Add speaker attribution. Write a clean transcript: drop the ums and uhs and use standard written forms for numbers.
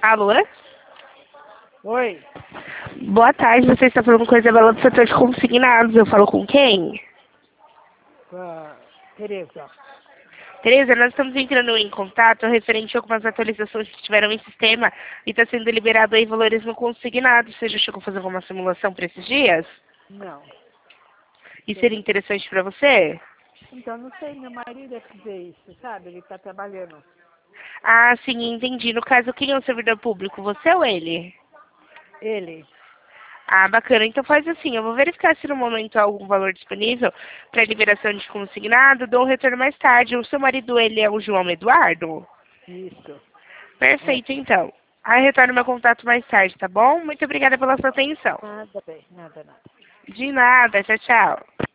Speaker 1: Alô?
Speaker 2: Oi,
Speaker 1: Boa tarde, você está falando com a Isabela do setor de consignados. Eu falo com quem?
Speaker 2: com a Tereza.
Speaker 1: Tereza, nós estamos entrando em contato referente a algumas atualizações que tiveram em sistema e está sendo liberado aí valores no consignado. Você já chegou a fazer alguma simulação para esses dias?
Speaker 2: Não.
Speaker 1: E seria interessante para você?
Speaker 2: Então, não sei, meu marido é que vê isso, sabe? Ele está trabalhando.
Speaker 1: Ah, sim, entendi. No caso, quem é o servidor público, você ou ele?
Speaker 2: Ele?
Speaker 1: Ah, bacana. Então faz assim, eu vou verificar se no momento há algum valor disponível para liberação de consignado, dou um retorno mais tarde. O seu marido, ele é o João Eduardo?
Speaker 2: Isso. É.
Speaker 1: Perfeito, então. Aí retorno meu contato mais tarde, tá bom? Muito obrigada pela sua atenção.
Speaker 2: Nada bem, nada, nada.
Speaker 1: De nada, tchau, tchau.